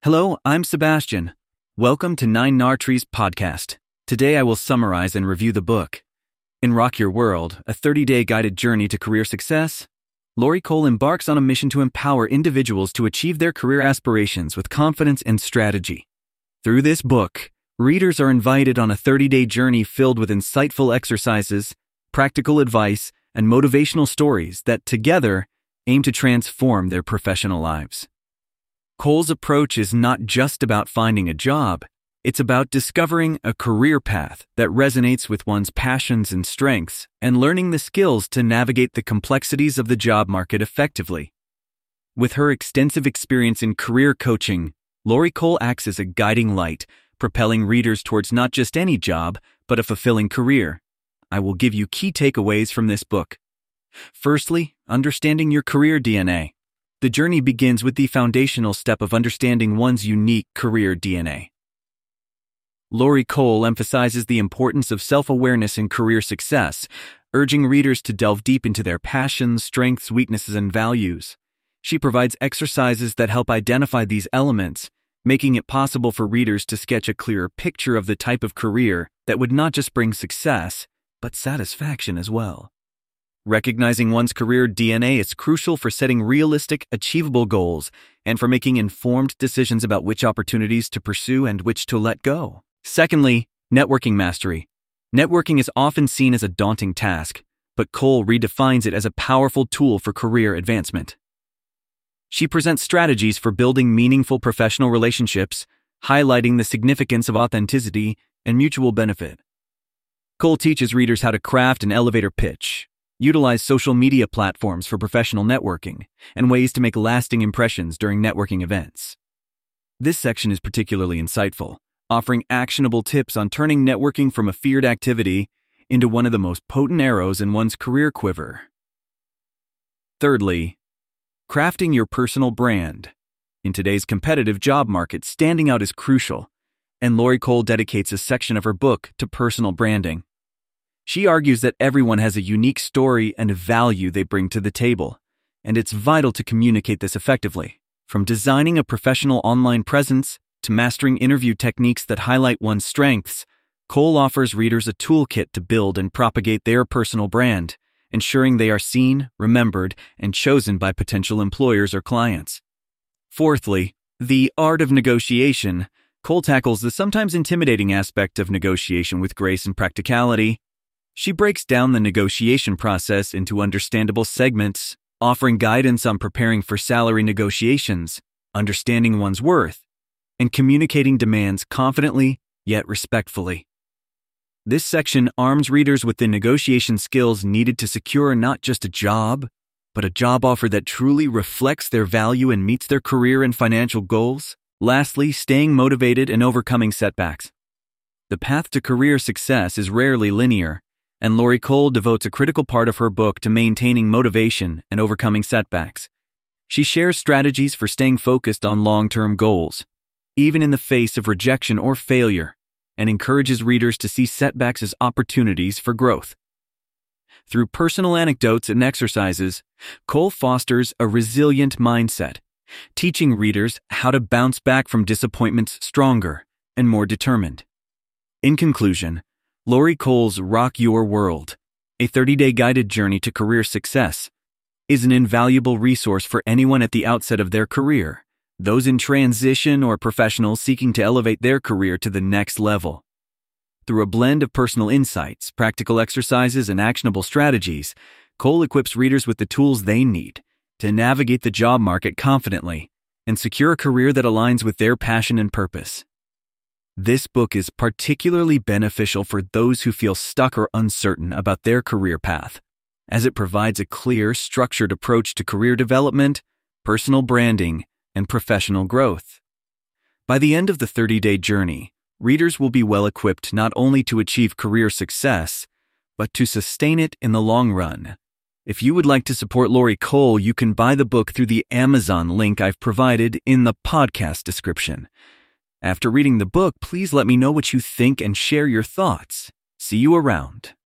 Hello, I'm Sebastian. Welcome to Nine Nartrees podcast. Today I will summarize and review the book. In Rock Your World, a 30-day guided journey to career success, Lori Cole embarks on a mission to empower individuals to achieve their career aspirations with confidence and strategy. Through this book, readers are invited on a 30-day journey filled with insightful exercises, practical advice, and motivational stories that, together, aim to transform their professional lives. Cole's approach is not just about finding a job, it's about discovering a career path that resonates with one's passions and strengths and learning the skills to navigate the complexities of the job market effectively. With her extensive experience in career coaching, Lori Cole acts as a guiding light, propelling readers towards not just any job, but a fulfilling career. I will give you key takeaways from this book. Firstly, understanding your career DNA. The journey begins with the foundational step of understanding one's unique career DNA. Lori Cole emphasizes the importance of self-awareness in career success, urging readers to delve deep into their passions, strengths, weaknesses, and values. She provides exercises that help identify these elements, making it possible for readers to sketch a clearer picture of the type of career that would not just bring success, but satisfaction as well. Recognizing one's career DNA is crucial for setting realistic, achievable goals and for making informed decisions about which opportunities to pursue and which to let go. Secondly, networking mastery. Networking is often seen as a daunting task, but Cole redefines it as a powerful tool for career advancement. She presents strategies for building meaningful professional relationships, highlighting the significance of authenticity and mutual benefit. Cole teaches readers how to craft an elevator pitch, utilize social media platforms for professional networking, and ways to make lasting impressions during networking events. This section is particularly insightful, offering actionable tips on turning networking from a feared activity into one of the most potent arrows in one's career quiver. Thirdly, crafting your personal brand. In today's competitive job market, standing out is crucial, and Lori Cole dedicates a section of her book to personal branding. She argues that everyone has a unique story and value they bring to the table, and it's vital to communicate this effectively. From designing a professional online presence to mastering interview techniques that highlight one's strengths, Cole offers readers a toolkit to build and propagate their personal brand, ensuring they are seen, remembered, and chosen by potential employers or clients. Fourthly, the art of negotiation. Cole tackles the sometimes intimidating aspect of negotiation with grace and practicality. She breaks down the negotiation process into understandable segments, offering guidance on preparing for salary negotiations, understanding one's worth, and communicating demands confidently yet respectfully. This section arms readers with the negotiation skills needed to secure not just a job, but a job offer that truly reflects their value and meets their career and financial goals. Lastly, staying motivated and overcoming setbacks. The path to career success is rarely linear, and Lori Cole devotes a critical part of her book to maintaining motivation and overcoming setbacks. She shares strategies for staying focused on long-term goals, even in the face of rejection or failure, and encourages readers to see setbacks as opportunities for growth. Through personal anecdotes and exercises, Cole fosters a resilient mindset, teaching readers how to bounce back from disappointments stronger and more determined. In conclusion, Lori Cole's Rock Your World, a 30-day guided journey to career success, is an invaluable resource for anyone at the outset of their career, those in transition or professionals seeking to elevate their career to the next level. Through a blend of personal insights, practical exercises, and actionable strategies, Cole equips readers with the tools they need to navigate the job market confidently and secure a career that aligns with their passion and purpose. This book is particularly beneficial for those who feel stuck or uncertain about their career path, as it provides a clear, structured approach to career development, personal branding, and professional growth. By the end of the 30-day journey, readers will be well equipped not only to achieve career success, but to sustain it in the long run. If you would like to support Lori Cole, you can buy the book through the Amazon link I've provided in the podcast description. After reading the book, please let me know what you think and share your thoughts. See you around.